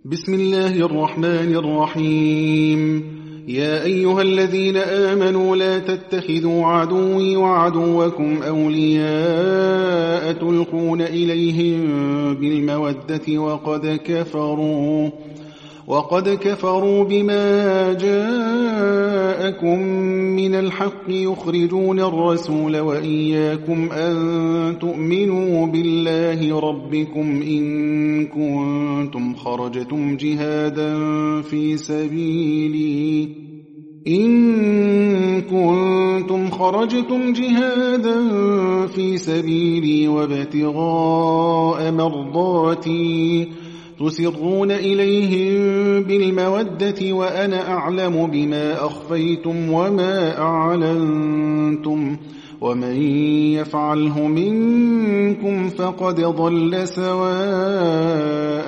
بسم الله الرحمن الرحيم. يا أيها الذين آمنوا لا تتخذوا عدوي وعدوكم أولياء تلقون إليهم بالمودة وقد كفروا بما جاءكم من الحق يخرجون الرسول وإياكم أن تؤمنوا بالله ربكم إن كنتم خرجتم جهادا في سبيلي وابتغاء مرضاتي تسرون إليهم بالمودة وأنا أعلم بما أخفيتم وما أعلنتم ومن يفعله منكم فقد ضل سواء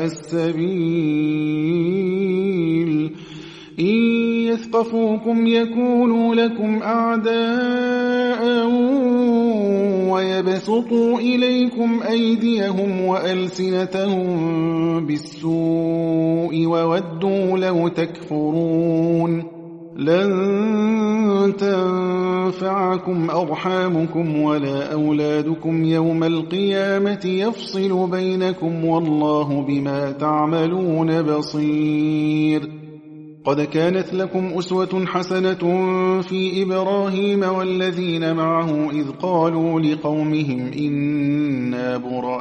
السبيل. إن يثقفوكم يكونوا لكم أعداء ويبسطوا إليكم أيديهم وألسنتهم بالسوء وودوا لو تكفرون. لن تنفعكم أرحامكم ولا أولادكم يوم القيامة يفصل بينكم والله بما تعملون بصير. قد كانت لكم أسوة حسنة في إبراهيم والذين معه إذ قالوا لقومهم إنا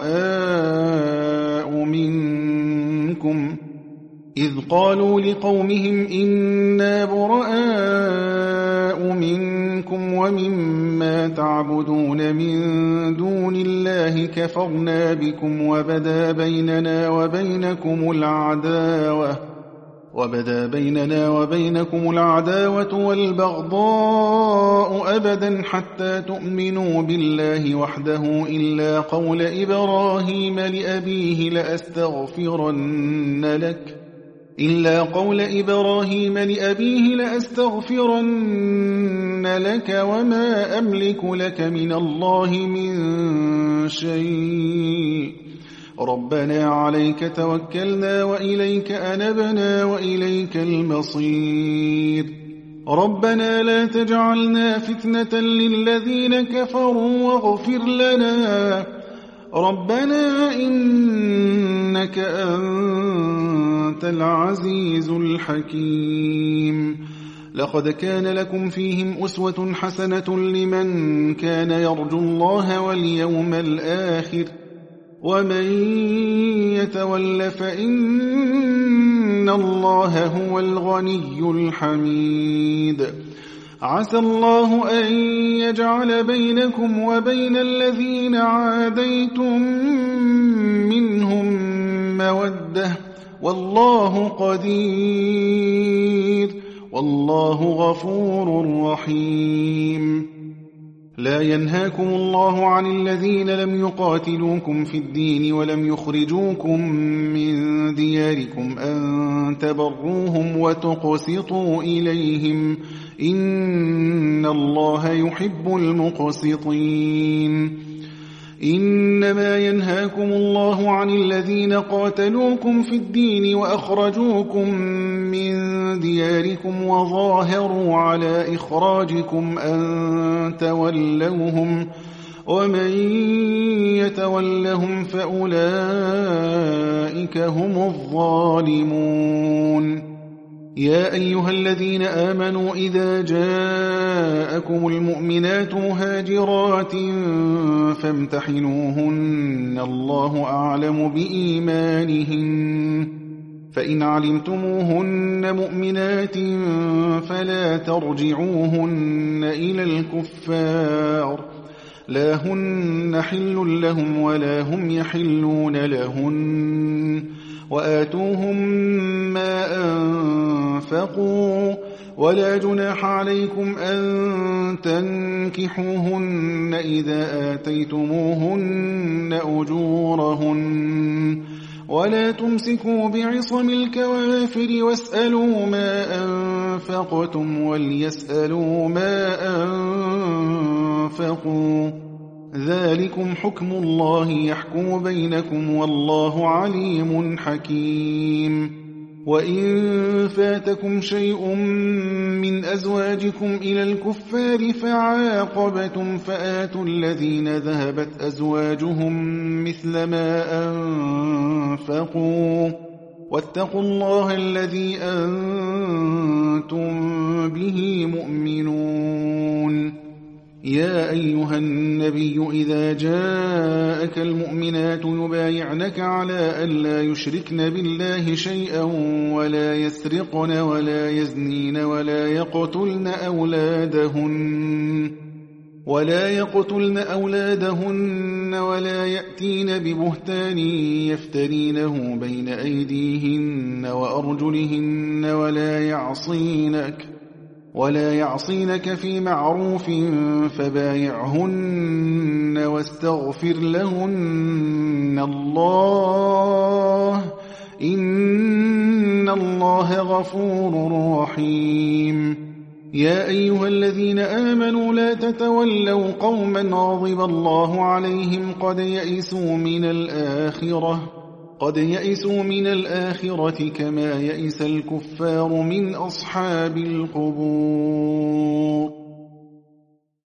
براء منكم ومما تعبدون من دون الله كفرنا بكم وبدا بيننا وبينكم العداوة والبغضاء أبدا حتى تؤمنوا بالله وحده إلا قول إبراهيم لأبيه لأستغفرن لك وما أملك لك من الله من شيء. ربنا عليك توكلنا وإليك أنبنا وإليك المصير. ربنا لا تجعلنا فتنة للذين كفروا واغفر لنا ربنا إنك أنت العزيز الحكيم. لقد كان لكم فيهم أسوة حسنة لمن كان يرجو الله واليوم الآخر ومن يتول فإن الله هو الغني الحميد. عسى الله أن يجعل بينكم وبين الذين عاديتم منهم مودة والله قدير والله غفور رحيم. لا ينهاكم الله عن الذين لم يقاتلوكم في الدين ولم يخرجوكم من دياركم أن تبروهم وتقسطوا إليهم إن الله يحب المقسطين. إنما ينهاكم الله عن الذين قاتلوكم في الدين وأخرجوكم من دياركم وظاهروا على إخراجكم أن تولوهم ومن يتولهم فأولئك هم الظالمون. يا أيها الذين آمنوا إذا جاءكم المؤمنات مهاجرات فامتحنوهن الله أعلم بإيمانهن فإن علمتموهن مؤمنات فلا ترجعوهن إلى الكفار لا هن حل لهم ولا هم يحلون لهن وآتوهم ما أنفقوا ولا جناح عليكم أن تنكحوهن إذا آتيتموهن أجورهن ولا تمسكوا بعصم الكوافر واسألوا ما أنفقتم وليسألوا ما أنفقوا ذلكم حكم الله يحكم بينكم والله عليم حكيم. وإن فاتكم شيء من أزواجكم إلى الكفار فعاقبتم فآتوا الذين ذهبت أزواجهم مثل ما أنفقوا واتقوا الله الذي أنتم به مؤمنون. يا أيها النبي إذا جاءك المؤمنات يبايعنك على ألا يشركن بالله شيئا ولا يسرقن ولا يزنين ولا يقتلن أولادهن ولا يأتين ببهتان يفترينه بين أيديهن وأرجلهن ولا يعصينك في معروف فبايعهن واستغفر لهن الله إن الله غفور رحيم. يا أيها الذين آمنوا لا تتولوا قوما غضب الله عليهم قد يئسوا من الآخرة كما يئس الكفار من أصحاب القبور.